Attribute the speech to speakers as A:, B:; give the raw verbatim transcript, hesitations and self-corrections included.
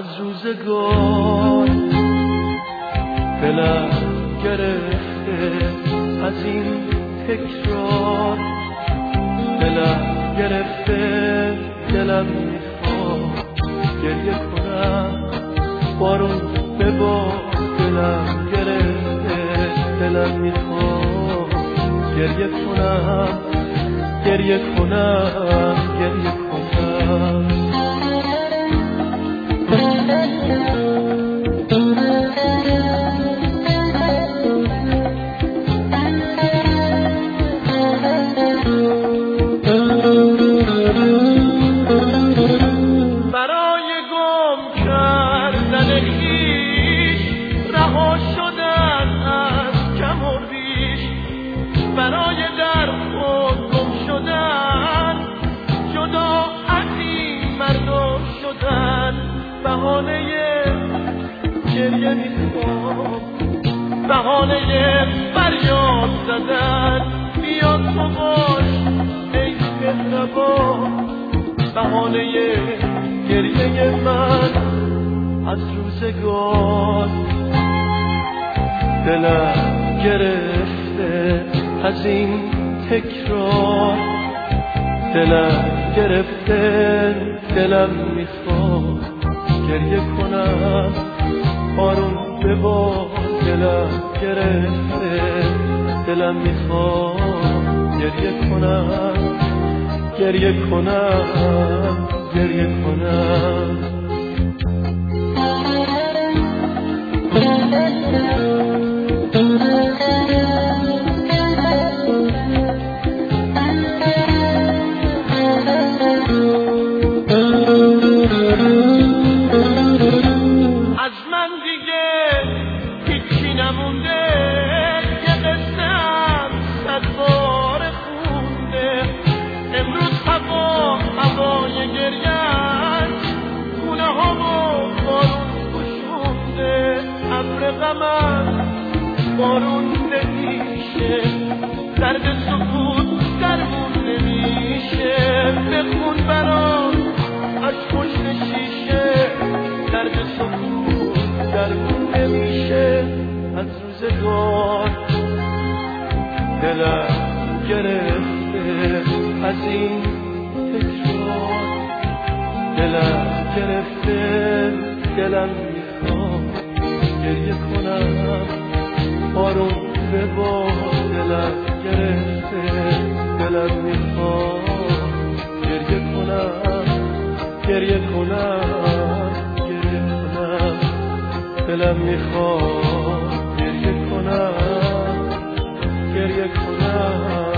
A: از روزگار دلم گرفته از این تکرار، دلم گرفته دلم میخواد گریه کنم بارون به بار، دلم گرفته دلم میخواد گریه کنم گریه کنم گریه کنم.
B: برای گم کردن خویش رها شدن از کم و بیش، برای در خود گم شدن جدا از این مردم شدن، بهانه گریه میخوام بهانه فریاد زدن، بیا تو باش ای مهربان بهانه گریه من
A: از روزگار دلم گرفته از این تکرار، دلم گرفته دلم میخواد گریه کنم بارون به بار، دلم گرفته دلم میخواد گریه کنم گریه کنم گریه کنم.
B: از من دیگه هیچی نمونده، یه قصه‌ام صد بار خونده، امروز هوا هوای گریه‌اش خونه ها و بارون پوشونده، ابر غمم بارون نمیشه، درد سکوت درمون نمیشه، بخون برام از پشت شیشه، درد سکوت درمون نمیشه.
A: از روزگار دلم گرفته از این تکرار، دلم گرفته دلم میخواد گریه کنم بارون به بار، دلم گرفته دلم میخواد گریه کنم گریه کنم گریه کنم، دلم میخواد گریه کنم گریه کنم.